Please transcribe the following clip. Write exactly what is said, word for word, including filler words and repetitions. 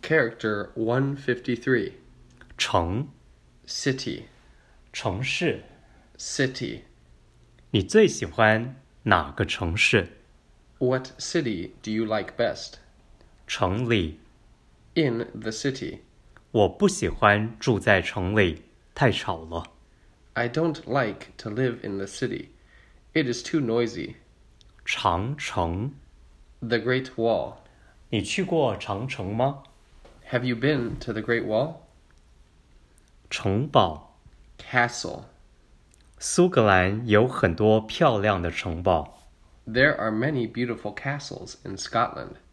Character one fifty-three. 城 City. 城市 City. 你最喜欢哪个城市？ What city do you like best? 城里 In the city. 我不喜欢住在城里，太吵了。 I don't like to live in the city. It is too noisy. 长城 The Great Wall. 你去过长城吗？ Have you been to the Great Wall? 城堡 Castle. 苏格兰有很多漂亮的城堡。 There are many beautiful castles in Scotland.